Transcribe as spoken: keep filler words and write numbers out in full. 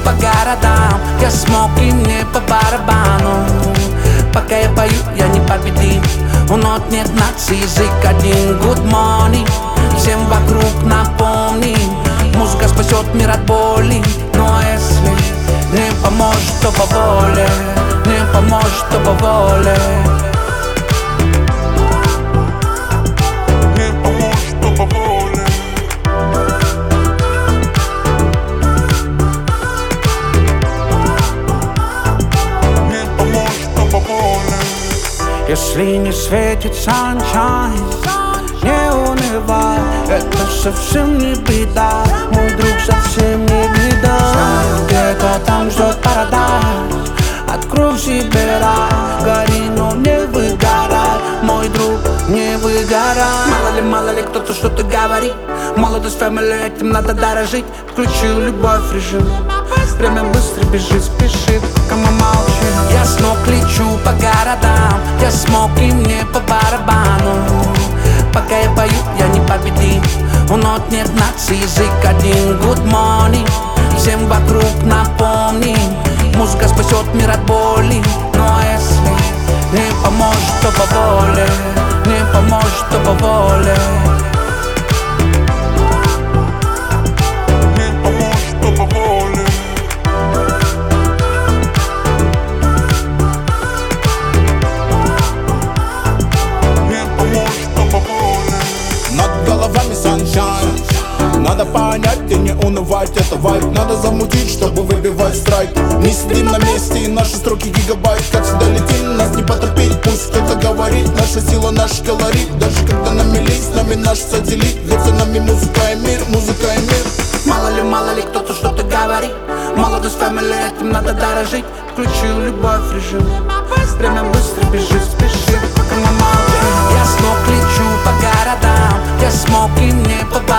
по городам, я смог и мне по барабану. Пока я пою, я непобедим. У нот нет нации, язык один. Good morning, всем вокруг напомни. Музыка спасет мир от боли. Но если не поможет, то по воле. Не поможет, то по воле. Если не светит sunshine, не унывай, это совсем не беда, мой друг, совсем не беда. Знаю, где-то там ждет парадайз, открой в себе рай, гори, но не выгорай, мой друг, не выгорай. Мало ли, мало ли, кто-то что-то говорит, молодость, family, этим надо дорожить. Включил любовь в режим, время быстро бежит, спешит, пока мы молчим. Я с ног лечу по городам, я смог и мне по барабану. Пока я пою, я непобедим. У нот нет нации, язык один. Good morning, всем вокруг напомни. Музыка спасет мир от боли. Но если не поможет, то по воле. Не поможет, то по воле. Надо понять и не унывать, это вайб. Надо замутить, чтобы выбивать страйк. Не сидим на месте, и наши строки гигабайт. Как всегда летим, нас не потопить. Пусть кто-то говорит, наша сила, наш колорит. Даже когда на мели, с нами наш сателлит. Ведь за нами музыка и мир, музыка и мир. Мало ли, мало ли, кто-то что-то говорит. Молодость, family, этим надо дорожить. Включил любовь в режим, время быстро бежит, спешит, пока мы молчим. Я с ног лечу по городам, я смог и мне по